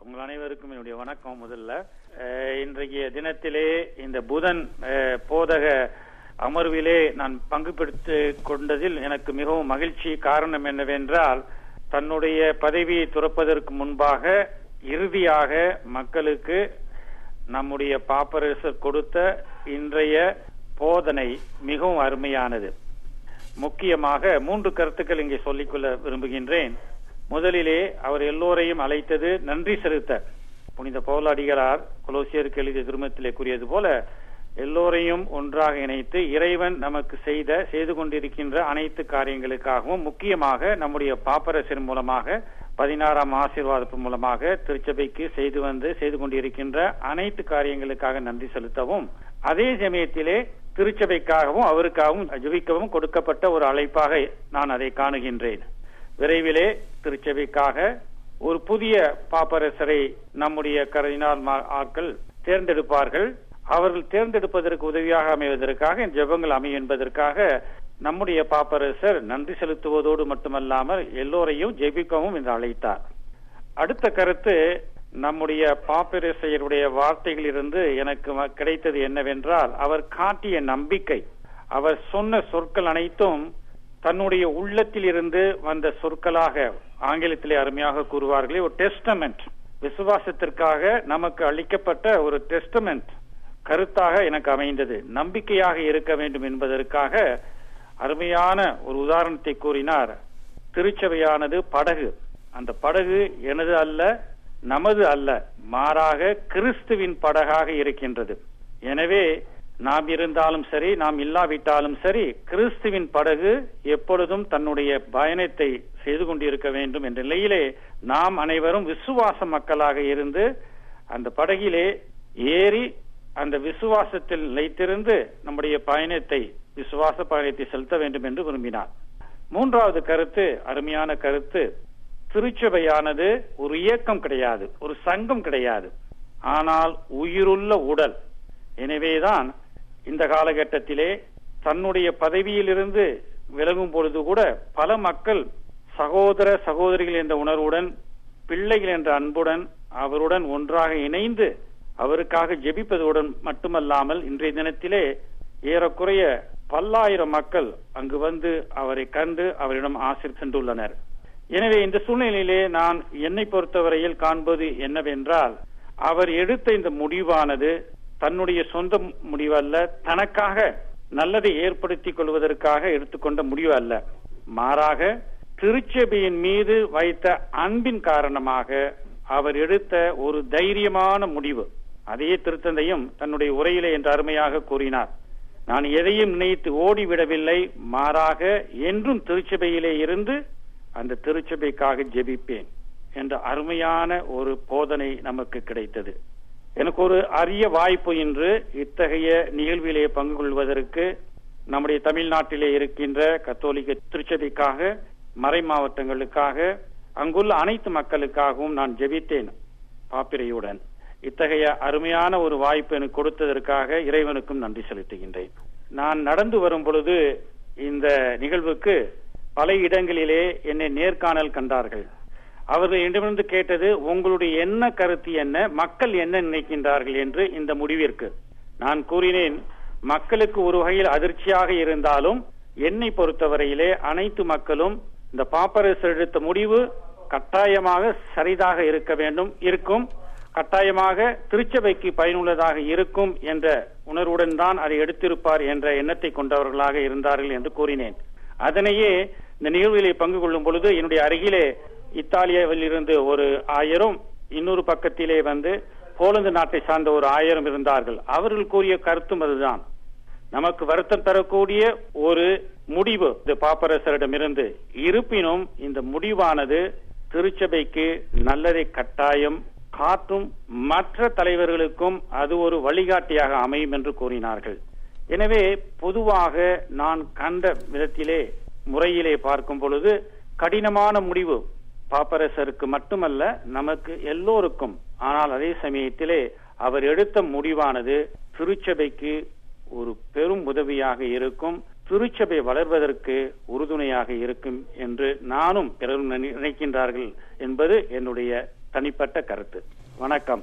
உங்கள் அனைவருக்கும் என்னுடைய வணக்கம். முதல்ல இன்றைய தினத்திலே இந்த புதன் போதக அமர்விலே நான் பங்கு பெற்றுக் கொண்டதில் எனக்கு மிகவும் மகிழ்ச்சி. காரணம் என்னவென்றால், தன்னுடைய பதவியை துறப்பதற்கு முன்பாக இறுதியாக மக்களுக்கு நம்முடைய பாப்பரசர் கொடுத்த இன்றைய போதனை மிகவும் அருமையானது. முக்கியமாக 3 கருத்துக்கள் இங்கே சொல்லிக்கொள்ள விரும்புகின்றேன். முதலிலே அவர் எல்லோரையும் அழைத்தது நன்றி செலுத்த. புனித பவுல் அடிகளார் கொலோசியருக்கு எழுதிய திருமத்திலே கூறியது போல, எல்லோரையும் ஒன்றாக இணைத்து இறைவன் நமக்கு செய்து கொண்டிருக்கின்ற அனைத்து காரியங்களுக்காகவும், முக்கியமாக நம்முடைய பாப்பரசர் மூலமாக 16ஆம் ஆசீர்வாதத்தின் மூலமாக திருச்சபைக்கு செய்து கொண்டிருக்கின்ற அனைத்து காரியங்களுக்காக நன்றி செலுத்தவும், அதே சமயத்திலே திருச்சபைக்காகவும் அவருக்காகவும் ஜெபிக்கவும் கொடுக்கப்பட்ட ஒரு அழைப்பாக நான் அதை காணுகின்றேன். விரைவிலே திருச்சபைக்காக ஒரு புதிய பாப்பரசரை நம்முடைய கர்தினால் ஆட்கள் தேர்ந்தெடுப்பார்கள். அவர்கள் தேர்ந்தெடுப்பதற்கு உதவியாக அமைவதற்காக ஜெபங்கள் அமையும் என்பதற்காக நம்முடைய பாப்பரசர் நன்றி செலுத்துவதோடு மட்டுமல்லாமல் எல்லோரையும் ஜெபிக்கவும் என்று அழைத்தார். அடுத்த கருத்து, நம்முடைய பாப்பரசருடைய வார்த்தைகளிலிருந்து எனக்கு கிடைத்தது என்னவென்றால், அவர் காட்டிய நம்பிக்கை. அவர் சொன்ன சொற்கள் அனைத்தும் தன்னுடைய உள்ளத்தில் இருந்து வந்த சொற்களாக, ஆங்கிலத்திலே அருமையாக கூறுவார்களே, ஒரு டெஸ்டமெண்ட், விசுவாசத்திற்காக நமக்கு அளிக்கப்பட்ட ஒரு டெஸ்டமெண்ட் கருத்தாக எனக்கு அமைந்தது. நம்பிக்கையாக இருக்க வேண்டும் என்பதற்காக அருமையான ஒரு உதாரணத்தை கூறினார். திருச்சபையானது படகு. அந்த படகு எனது அல்ல, நமது அல்ல, மாறாக கிறிஸ்துவின் படகாக இருக்கின்றது. எனவே நாம் இருந்தாலும் சரி, நாம் இல்லாவிட்டாலும் சரி, கிறிஸ்துவின் படகு எப்பொழுதும் தன்னுடைய பயணத்தை செய்து கொண்டிருக்க வேண்டும் என்ற நிலையிலே நாம் அனைவரும் விசுவாச மக்களாக இருந்து அந்த படகிலே ஏறி அந்த விசுவாசத்தில் நிலைத்திருந்து நம்முடைய விசுவாச பயணத்தை செலுத்த வேண்டும் என்று விரும்பினார். 3வது கருத்து, அருமையான கருத்து, திருச்சபையானது ஒரு இயக்கம் கிடையாது, ஒரு சங்கம் கிடையாது, ஆனால் உயிருள்ள உடல். எனவேதான் இந்த காலகட்டத்திலே தன்னுடைய பதவியிலிருந்து விலகும் பொழுது கூட பல மக்கள் சகோதர சகோதரிகள் என்ற உணர்வுடன், பிள்ளைகள் என்ற அன்புடன் அவருடன் ஒன்றாக இணைந்து அவருக்காக ஜெபிப்பதுடன் மட்டுமல்லாமல், இன்றைய தினத்திலே ஏறக்குறைய பல்லாயிரம் மக்கள் அங்கு வந்து அவரை கண்டு அவரிடம் ஆசீர் சென்றுள்ளனர். எனவே இந்த சூழ்நிலையிலே நான் என்னை பொறுத்தவரையில் காண்பது என்னவென்றால், அவர் எடுத்த இந்த முடிவானது தன்னுடைய சொந்த முடிவு அல்ல, தனக்காக நல்லதை ஏற்படுத்திக் கொள்வதற்காக எடுத்துக்கொண்ட முடிவு அல்ல, மாறாக திருச்சபையின் மீது வைத்த அன்பின் காரணமாக அவர் எடுத்த ஒரு தைரியமான முடிவு. அதே திருத்தந்தையும் தன்னுடைய உரையிலே என்று அருமையாக கூறினார், நான் எதையும் நினைத்து ஓடிவிடவில்லை, மாறாக என்றும் திருச்சபையிலே இருந்து அந்த திருச்சபைக்காக ஜெபிப்பேன் என்ற அருமையான ஒரு போதனை நமக்கு கிடைத்தது. எனக்கு ஒரு அரிய வாய்ப்பு இன்று இத்தகைய நிகழ்விலே பங்கு கொள்வதற்கு. நம்முடைய தமிழ்நாட்டிலே இருக்கின்ற கத்தோலிக்க திருச்சபைக்காக, மறை மாவட்டங்களுக்காக, அங்குள்ள அனைத்து மக்களுக்காகவும் நான் ஜெபித்தேன் பாப்பிரையுடன். இத்தகைய அருமையான ஒரு வாய்ப்பு எனக்கு கொடுத்ததற்காக இறைவனுக்கும் நன்றி செலுத்துகின்றேன். நான் நடந்து வரும் பொழுது இந்த நிகழ்வுக்கு பல இடங்களிலே என்னை நேர்காணல் கண்டார்கள். அவர்கள் என்னிடமிருந்து கேட்டது, உங்களுடைய என்ன கருத்து என்ன, மக்கள் என்ன நினைக்கின்றார்கள் என்று இந்த முடிவிற்கு. நான் கூறினேன், மக்களுக்கு ஒரு வகையில் அதிர்ச்சியாக இருந்தாலும் என்னை பொறுத்தவரையிலே அனைத்து மக்களும் இந்த பாப்பரசர் எடுத்த முடிவு கட்டாயமாக சரிதாக இருக்கும், கட்டாயமாக திருச்சபைக்கு பயனுள்ளதாக இருக்கும் என்ற உணர்வுடன் தான் அதை எடுத்திருப்பார் என்ற எண்ணத்தை கொண்டவர்களாக இருந்தார்கள் என்று கூறினேன். அதனையே இந்த நிகழ்விலே பங்கு கொள்ளும் பொழுது என்னுடைய அருகிலே இத்தாலியாவில் இருந்து ஒரு 1000, இன்னொரு பக்கத்திலே வந்து போலந்து நாட்டை சார்ந்த ஒரு 1000 இருந்தார்கள். அவர்கள் கூறிய கருத்தும் அதுதான். நமக்கு வருத்தம் தரக்கூடிய ஒரு முடிவு இந்த பாப்பரசரிடமிருந்து இருப்பினும், இந்த முடிவானது திருச்சபைக்கு நல்லதை கட்டாயம் காட்டும், மற்ற தலைவர்களுக்கும் அது ஒரு வழிகாட்டியாக அமையும் என்று கூறினார்கள். எனவே பொதுவாக நான் கண்ட விதத்திலே முறையிலே பார்க்கும் பொழுது கடினமான முடிவு பாப்பரசருக்கு மட்டுமல்ல, நமக்கு எல்லோருக்கும். ஆனால் அதே சமயத்திலே அவர் எடுத்த முடிவானது திருச்சபைக்கு ஒரு பெரும் உதவியாக இருக்கும், திருச்சபை வளர்வதற்கு உறுதுணையாக இருக்கும் என்று நானும் பிறரும் நினைக்கின்றார்கள் என்பது என்னுடைய தனிப்பட்ட கருத்து. வணக்கம்.